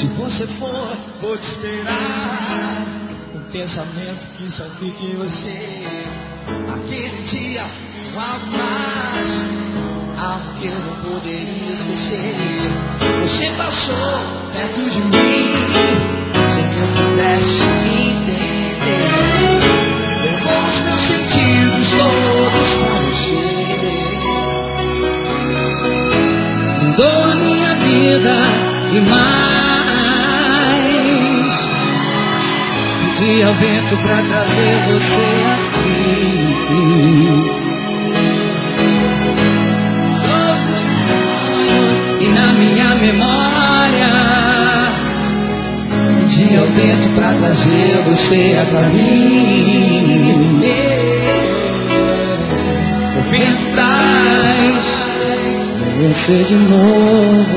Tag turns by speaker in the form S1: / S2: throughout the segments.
S1: Se você for, vou te esperar. Um pensamento que só fica em você. Aquele dia, algo mais, algo que eu não poderia esquecer. Você passou perto de mim, sem que eu pudesse entender. Levou os meus sentidos todos pra você. Mudou a minha vida e mais. Pedi ao vento pra trazer você aqui. E na minha memória, pedi ao vento pra trazer você a mim. O vento traz você de novo.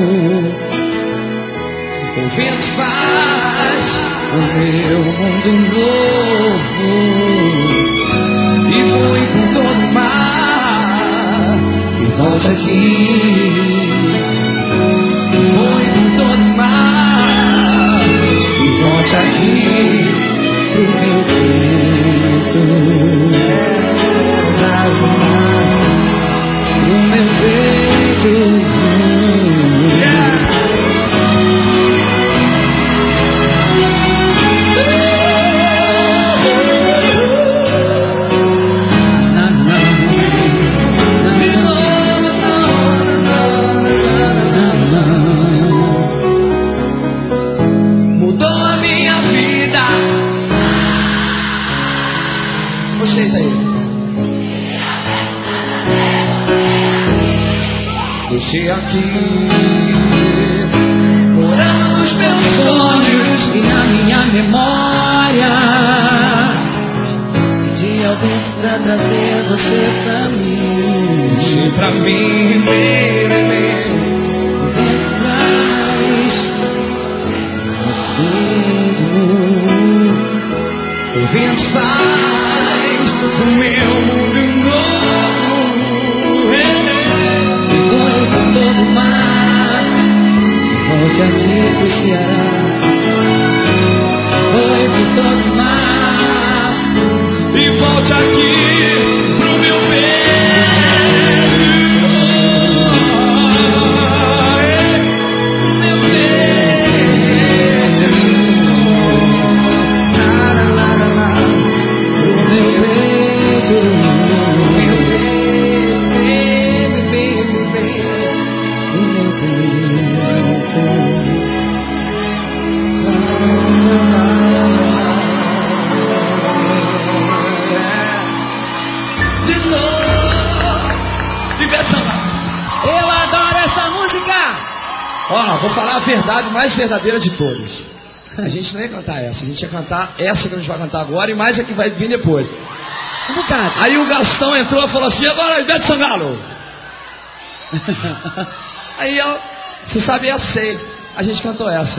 S1: O vento faz o meu mundo novo. E fui com todo o mar e volte aqui. Fui com todo o mar e volte aqui pro meu peito. Pro meu peito. Vocês aí. Você aqui, morando nos meus sonhos e na minha memória. Pedi ao vento pra trazer você pra mim. Você pra mim, baby. O vento traz você de novo. O vento faz o meu mundo novo. E foi por todo o mar, volte aqui pro Ceará. Foi por todo o mar e volte aqui pro meu peito. Meu peito. La la la la la. Eu adoro essa música. Ó, vou falar a verdade mais verdadeira de todas. A gente não ia cantar essa, a gente ia cantar essa que a gente vai cantar agora e mais a que vai vir depois. Aí o Gastão entrou e falou assim: agora Ivete Sangalo. Aí eu, você sabe, eu sei. A gente cantou essa.